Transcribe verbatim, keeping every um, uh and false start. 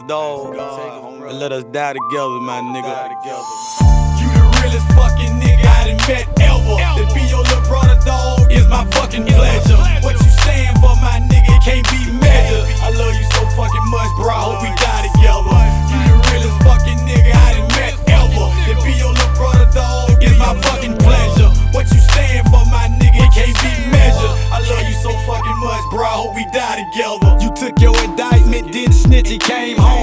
Dog, and let us die together, my nigga. You the realest fucking nigga I done met ever. To be your little brother, dog, is my fucking pleasure. What you stand for, my nigga, it can't be measured. I love you so fucking much, bro, I hope we die together. You the realest fucking nigga I done met ever. To be your little brother, dog, is my fucking pleasure. What you stand for, my nigga, it can't be measured. I love you so fucking much, bro, I hope we die together. You took your indictment, didn't snitch, it came home.